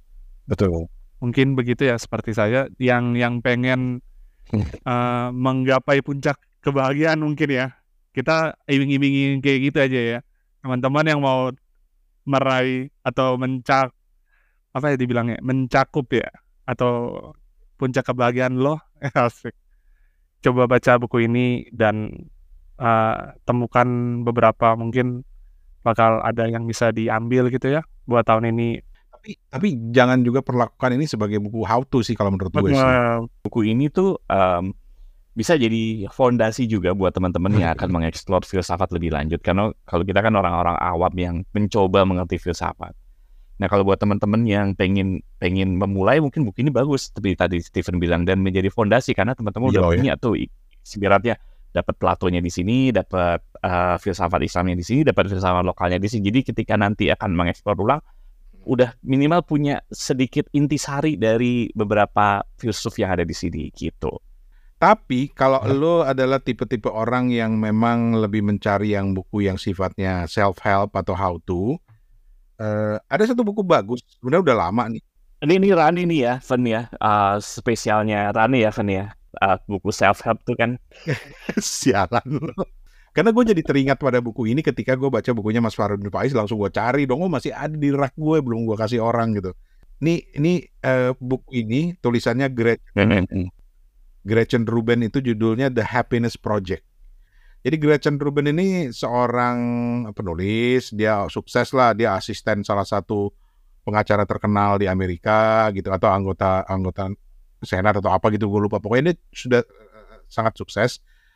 Betul. mungkin begitu ya, seperti saya yang yang pengen uh, menggapai puncak kebahagiaan mungkin ya. Kita iming-imingin kayak gitu aja ya. Teman-teman yang mau meraih atau mencak apa ya dibilangnya, mencakup ya, atau puncak kebahagiaan lo, asik. Coba baca buku ini dan uh, temukan beberapa, mungkin bakal ada yang bisa diambil gitu ya buat tahun ini. Tapi tapi jangan juga perlakukan ini sebagai buku how to sih kalau menurut gue sih. Uh, Buku ini tuh um, bisa jadi fondasi juga buat teman-teman yang akan mengeksplor filsafat lebih lanjut. Karena kalau kita kan orang-orang awam yang mencoba mengerti filsafat. Nah, kalau buat teman-teman yang pengen pengen memulai, mungkin buku ini bagus, seperti tadi Stephen bilang, dan menjadi fondasi karena teman-teman Iya, udah ya. punya tuh ibaratnya, dapat Platonya di sini, dapat uh, filsafat Islamnya di sini, dapat filsafat lokalnya di sini. Jadi ketika nanti akan mengeksplor ulang, udah minimal punya sedikit intisari dari beberapa filsuf yang ada di sini gitu. Tapi kalau lo adalah tipe-tipe orang yang memang lebih mencari yang buku yang sifatnya self-help atau how to, uh, ada satu buku bagus, sebenarnya udah lama nih. Ini ini Rani nih ya, Fen ya, uh, spesialnya Rani ya, Fen ya, uh, buku self-help tuh kan. Sialan lo. Karena gue jadi teringat pada buku ini ketika gue baca bukunya Mas Farudin Faiz, langsung gue cari dong, oh masih ada di rak gue, belum gue kasih orang gitu. Ini ini uh, buku ini tulisannya Gretchen, Gretchen Rubin, itu judulnya The Happiness Project. Jadi Gretchen Rubin ini seorang penulis, dia sukses lah, dia asisten salah satu pengacara terkenal di Amerika gitu, atau anggota anggota senat atau apa gitu, gue lupa. Pokoknya dia sudah uh, sangat sukses.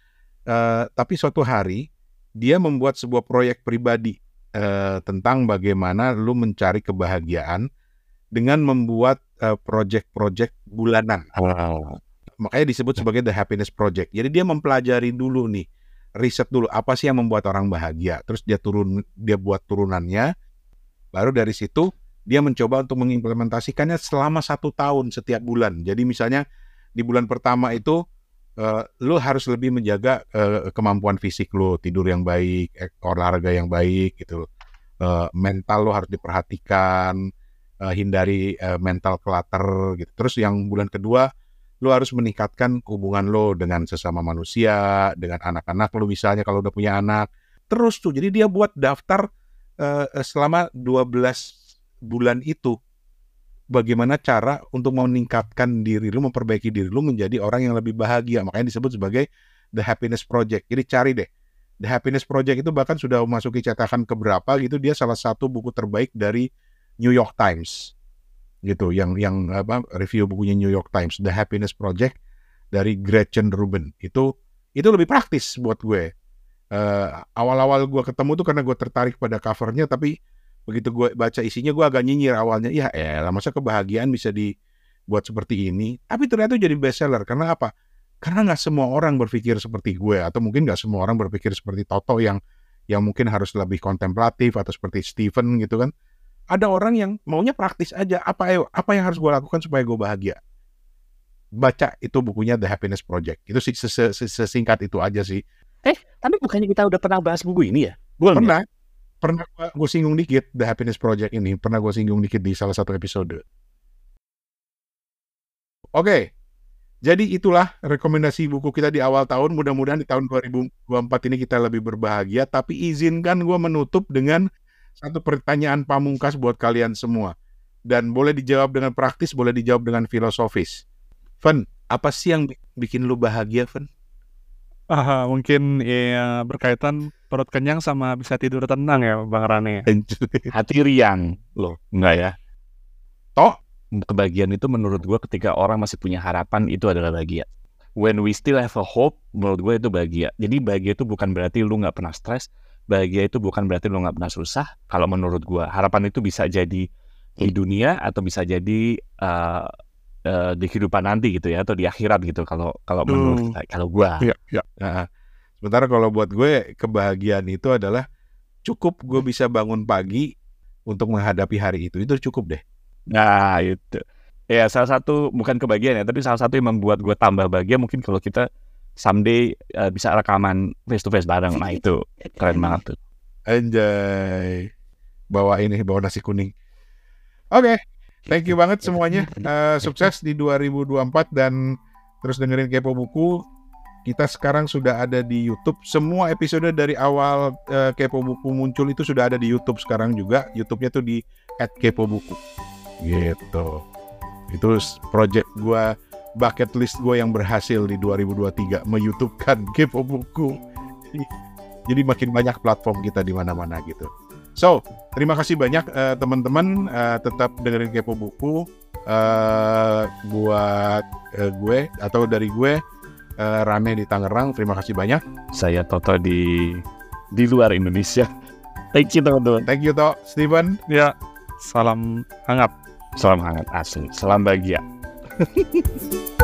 Uh, tapi suatu hari dia membuat sebuah proyek pribadi uh, tentang bagaimana lu mencari kebahagiaan dengan membuat uh, project-project bulanan. Wow. Makanya disebut sebagai The Happiness Project. Jadi dia mempelajari dulu nih, riset dulu apa sih yang membuat orang bahagia. Terus dia turun, dia buat turunannya. Baru dari situ dia mencoba untuk mengimplementasikannya selama satu tahun setiap bulan. Jadi misalnya di bulan pertama itu uh, lo harus lebih menjaga uh, kemampuan fisik lo, tidur yang baik, olahraga yang baik gitu. Uh, mental lo harus diperhatikan, uh, hindari uh, mental clutter gitu. Terus yang bulan kedua lo harus meningkatkan hubungan lo dengan sesama manusia, dengan anak-anak lo misalnya kalau udah punya anak. Terus tuh, jadi dia buat daftar uh, selama dua belas bulan itu. Bagaimana cara untuk meningkatkan diri lo, memperbaiki diri lo menjadi orang yang lebih bahagia. Makanya disebut sebagai The Happiness Project. Jadi cari deh. The Happiness Project itu bahkan sudah memasuki cetakan keberapa gitu. Dia salah satu buku terbaik dari New York Times. Gitu, yang yang apa review bukunya New York Times, The Happiness Project dari Gretchen Rubin. Itu itu lebih praktis buat gue. Uh, awal-awal gue ketemu tuh karena gue tertarik pada covernya, tapi begitu gue baca isinya gue agak nyinyir awalnya. Ya elah, masa kebahagiaan bisa dibuat seperti ini? Tapi ternyata jadi bestseller. Karena apa? Karena nggak semua orang berpikir seperti gue, atau mungkin nggak semua orang berpikir seperti Toto yang yang mungkin harus lebih kontemplatif, atau seperti Stephen gitu kan. Ada orang yang maunya praktis aja. Apa apa yang harus gue lakukan supaya gue bahagia? Baca itu bukunya The Happiness Project. Itu sesingkat itu aja sih. Eh, tapi bukannya kita udah pernah bahas buku ini ya? Belum pernah. Ya? Pernah gue singgung dikit The Happiness Project ini. Pernah gue singgung dikit di salah satu episode. Oke. Jadi itulah rekomendasi buku kita di awal tahun. Mudah-mudahan di tahun dua ribu dua puluh empat ini kita lebih berbahagia. Tapi izinkan gue menutup dengan satu pertanyaan pamungkas buat kalian semua. Dan boleh dijawab dengan praktis, boleh dijawab dengan filosofis. Fen, apa sih yang bikin lu bahagia, Fen? Ah, mungkin ya berkaitan perut kenyang sama bisa tidur tenang ya, Bang Rane. Hati riang. Loh, enggak ya? Toh, kebahagiaan itu menurut gue ketika orang masih punya harapan, itu adalah bahagia. When we still have a hope, menurut gue itu bahagia. Jadi bahagia itu bukan berarti lu gak pernah stres. Bahagia itu bukan berarti lu gak pernah susah. Kalau menurut gue, harapan itu bisa jadi di dunia atau bisa jadi uh, uh, di kehidupan nanti gitu ya, atau di akhirat gitu. Kalau kalau hmm. menurut kalau gue. Iya, iya. Nah, sementara kalau buat gue kebahagiaan itu adalah cukup gue bisa bangun pagi untuk menghadapi hari itu. Itu cukup deh. Nah itu. Ya salah satu, bukan kebahagiaan ya, tapi salah satu yang membuat gue tambah bahagia mungkin kalau kita someday uh, bisa rekaman face to face bareng. Nah itu keren banget tuh. Anjay. Bawa ini, bawa nasi kuning. Oke, okay. Thank you banget semuanya. Uh, sukses di dua ribu dua puluh empat dan terus dengerin Kepo Buku. Kita sekarang sudah ada di YouTube. Semua episode dari awal uh, Kepo Buku muncul itu sudah ada di YouTube sekarang juga. YouTube-nya tuh di et kepo buku. Gitu. Itu project gue, bucket list gue yang berhasil di dua ribu dua puluh tiga, me-YouTube-kan Kepo Buku. Jadi makin banyak platform kita di mana-mana gitu. So, terima kasih banyak uh, teman-teman, uh, tetap dengerin Kepo Buku uh, buat uh, gue atau dari gue, uh, Rane di Tangerang. Terima kasih banyak. Saya Toto di di luar Indonesia. Thank you teman-teman. Thank you Toto. Steven. Ya, salam hangat. Salam hangat asli. Salam bahagia.